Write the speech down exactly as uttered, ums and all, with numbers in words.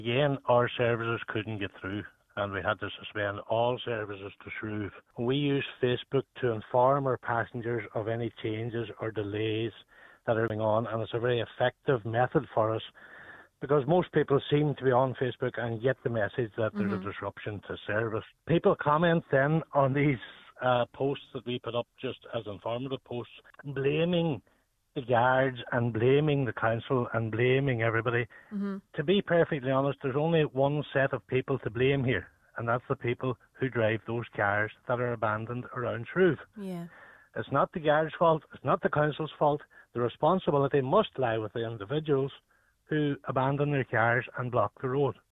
Again, our services couldn't get through, and we had to suspend all services to Shrewve. We use Facebook to inform our passengers of any changes or delays that are going on, and it's a very effective method for us because most people seem to be on Facebook and get the message that there's mm-hmm. a disruption to service. People comment then on these uh, posts that we put up just as informative posts, blaming the guards and blaming the council and blaming everybody. Mm-hmm. To be perfectly honest, there's only one set of people to blame here, and that's the people who drive those cars that are abandoned around Shrewve. Yeah. It's not the guards' fault, it's not the council's fault. The responsibility must lie with the individuals who abandon their cars and block the road.